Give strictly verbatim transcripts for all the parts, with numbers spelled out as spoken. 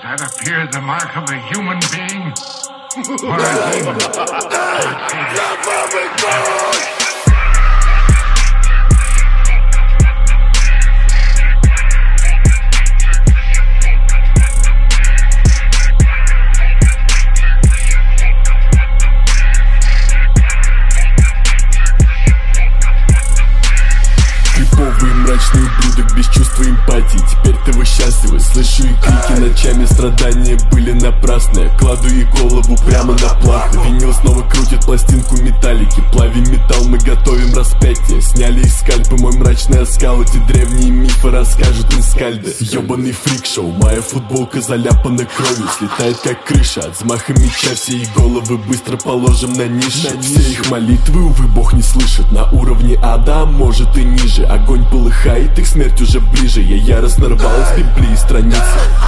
that appear the mark of a human being or a demon? Мрачный ублюдок без чувства эмпатии. Теперь ты вы счастливы. Слышу и крики ночами. Страдания были напрасные. Кладу ей голову прямо на плаху. Винил снова крутит пластинку металлики. Плавим металл, мы готовим распятие. Сняли из скальпы мой мрачный оскал. Эти древние мифы расскажут инскальды. Ёбаный фрик-шоу. Моя футболка заляпана кровью. Слетает как крыша. От взмаха меча все их головы быстро положим на ниши. Все их молитвы, увы, Бог не слышит. На уровне ада, а может и ниже. Огонь полыхает, их смерть уже ближе. Я яростно рвал с Библии страницы.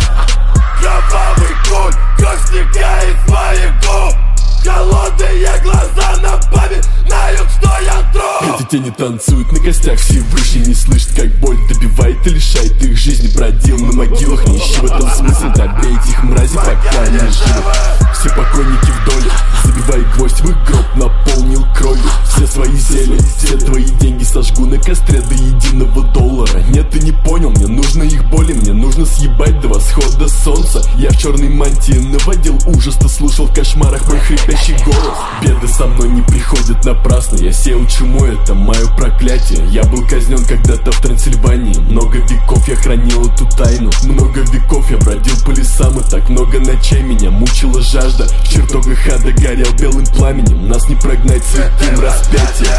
Кровавый конь, кровь стекает с моих губ. Холодные глаза напоминают, что я труп. Эти тени танцуют на костях Всевышний. Не слышит, как боль добивает и лишает их жизни. Бродил на могилах, не ищи в этом смысл. Добейте их, мрази, пока они живы. Все покойники в доле, забивай гвоздь в их гроб. Наполнил кровью все свои зелья. Все твои деньги сожгу на костре до единого доллара. Нет, ты не понял, мне нужно их боли. Мне нужно съебать до восхода солнца. Я в черной мантии наводил ужас. Ты слушал в кошмарах мой хрипящий голос. Беды со мной не приходят напрасно. Я сеял чуму, это мое проклятие. Я был казнен когда-то в Трансильвании. Много веков я хранил эту тайну. Много веков я бродил по лесам. И так много ночей меня мучила жажда. В чертогах ада горел белым пламенем. Нас не прогнать святым распятием.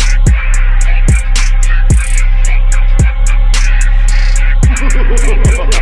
Ha ha ha ha!